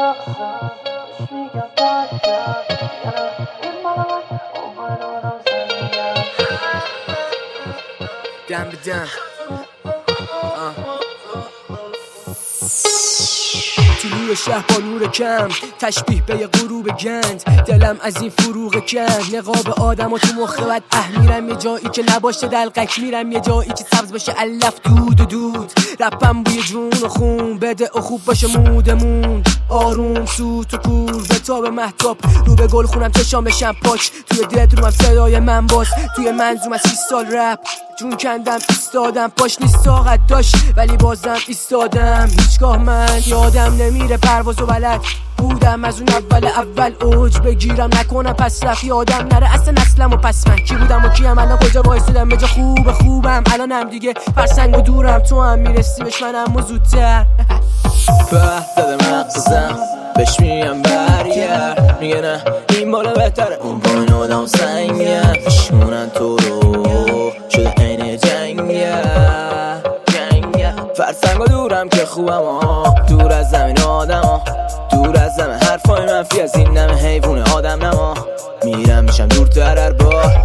دم به دم طلوع شهر با نور کم، تشبیه به یه غروب گند. دلم از این فروغ کند، نقاب آدم و تو مخ بد میرم یه جایی که نباشه دلقک، میرم یه جایی که سبز باشه علف دود و دود. رپم بوی جون و خون بده و خوب باشه مودمون، آروم سوت و کور به تاب محتاب رو به گل خونم چشام بشم پاک. توی دلت روم صدای من باز، توی منظوم از 6 سال رپ جون کندم ایستادم. پاش نیست طاقت داشت ولی بازم ایستادم. هیچگاه من یادم نمیره پرواز و بلد بودم از اون اول اوج بگیرم نکنم پس رفت یادم نره اصلا و پس من کی بودم و کیم الان کجا وایسادم به جا خوبم الانم دیگه فرسنگ و دورم تو هم میرسی بهش منم و زودتر به داده مغزم بهش میگم برگرد میگه نه این بالا بهتره اون پایین آدم سنگه میشونن تو رو شده عین جنگه فرسنگ و دورم که خوبم دور از زمین آدم دور از زمین حرفای منفی از این نمه حیوون آدم نما میرم میشم دورتر هر بار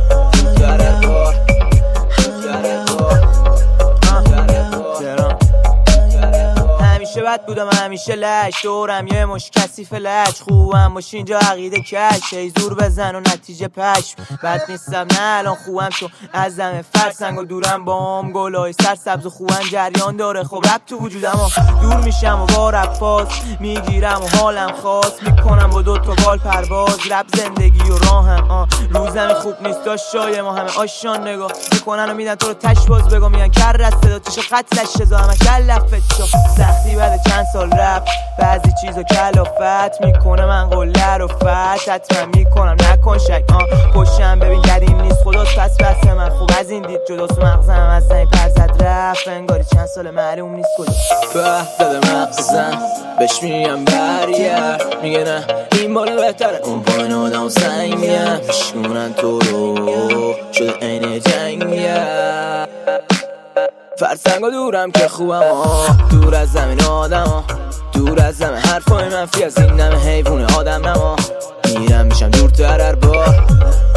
همیشه بد بودم همیشه لش دورم یه مش کثیف لج خوبم باشه اینجا عقیده کش ای زور بزن و نتیجه پشم بد نیستم نه الان خوبم چون از زمه فرسنگ و دورم با هم گلای سرسبز و خوبن جریان داره خب رب تو وجودم دور میشم و با رب فاز میگیرم و حالم خاص میکنم با 2 تا بال پرواز رب زندگی و راهم روزم خوب نیست داشت شای ما همه آشان نگاه میکنن و میدن تو رو تش باز بگو میگن کر رست صدا تیشو قتلش شزا همش لفت شو سختی بعد چند سال رپ بعضی چیزا کلافت میکنه من قله رو فت حتما میکنم نکن شک پشتم ببین قدیم نیست خداست پس من خوب از این دید جداست مغزم از زمین پر زد رفت انگاری چند سال معلوم نیست کجا به داده مغزم بهش میگم برگرد میگه نه این بالا بهتره اون پایین آدم سنگه میشونن تو رو شده عین جنگه فرسنگ و دورم که خوبم دور از زمین آدم دور از زمین حرفای منفی از این نمه حیوون آدم نما میرم میشم دورتر هر بار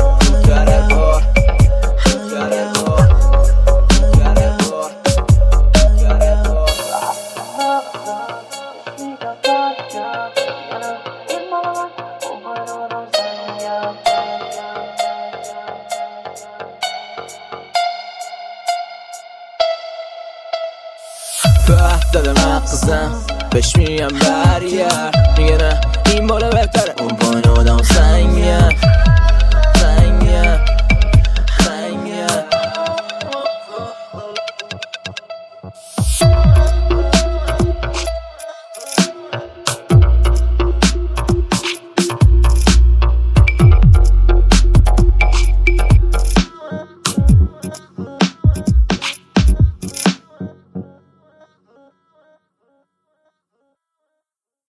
به داده مغزم بهش میگم برگرد میگه نه این بالا بهتره اون پایین آدم سنگه